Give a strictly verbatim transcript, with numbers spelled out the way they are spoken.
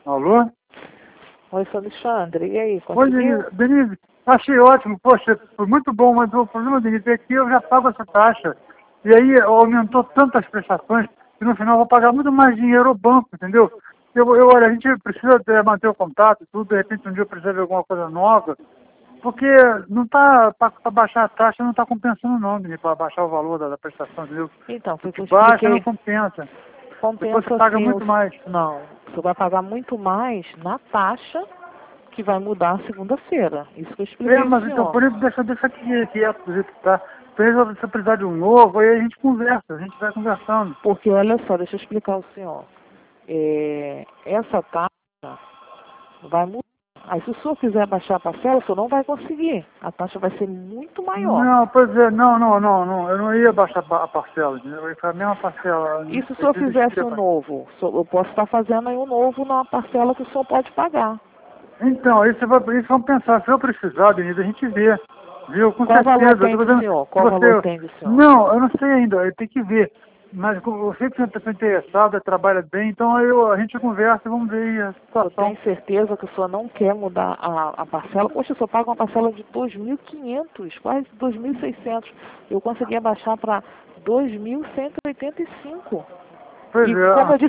Alô? Oi, sou Alexandre. E aí, Oi, conseguiu? Denise. Denise, achei ótimo. Poxa, foi muito bom, mas o problema, Denise, é que eu já pago essa taxa. E aí aumentou tantas prestações que no final eu vou pagar muito mais dinheiro ao banco, entendeu? Eu, eu, olha, a gente precisa é, manter o contato, tudo, de repente um dia precisa de alguma coisa nova, porque não está, para baixar a taxa não está compensando não, Denise, para baixar o valor da, da prestação, entendeu? Então, foi o que eu Porque baixa não expliquei. compensa. Depois você Compensa paga sim. muito os- mais. Não, você vai pagar muito mais na taxa que vai mudar segunda-feira. Isso que eu expliquei É, ao mas então, senhor. por isso, deixa, deixa aqui, quieto do jeito que tá. Depois, se você precisar de um novo, aí a gente conversa, a gente vai conversando. Porque, olha só, deixa eu explicar ao senhor. É, essa taxa vai mudar. Aí, se o senhor quiser baixar a parcela, o senhor não vai conseguir. A taxa vai ser muito maior. Não, pois é, não, não, não, não, eu não ia baixar a parcela, entendeu? Eu ia fazer a mesma parcela. E se o Eu senhor desisti fizesse da um parcela. novo? O senhor- Eu posso estar fazendo aí um novo na parcela que o senhor pode pagar. Então, isso, vai, isso vamos pensar, se eu precisar, Denise, a gente vê, viu? Com Qual valor certeza, eu tem tô do fazendo, senhor? se Qual valor você... tem do senhor? Não, eu não sei ainda, eu tenho que ver. Mas com- eu sei que você está interessado, trabalha bem, então aí eu, a gente conversa e vamos ver aí a O senhor situação. tem certeza que o senhor não quer mudar a, a parcela? Poxa, o senhor paga uma parcela de dois mil e quinhentos, quase dois mil e seiscentos. Eu consegui abaixar para dois mil cento e oitenta e cinco. Pois E como é. eu disse,